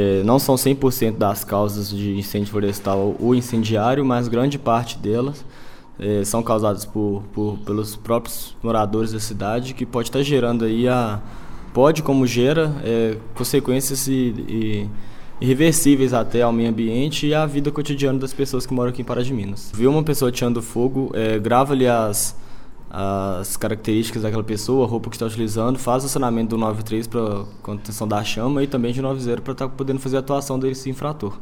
Não são 100% das causas de incêndio florestal o incendiário, mas grande parte delas são causadas pelos próprios moradores da cidade, que pode estar gerando aí como gera, consequências irreversíveis até ao meio ambiente e à vida cotidiana das pessoas que moram aqui em Pará de Minas. Viu uma pessoa ateando fogo, grava ali as características daquela pessoa, a roupa que está utilizando, faz o acionamento do 93 para contenção da chama e também de 90 para estar podendo fazer a atuação desse infrator.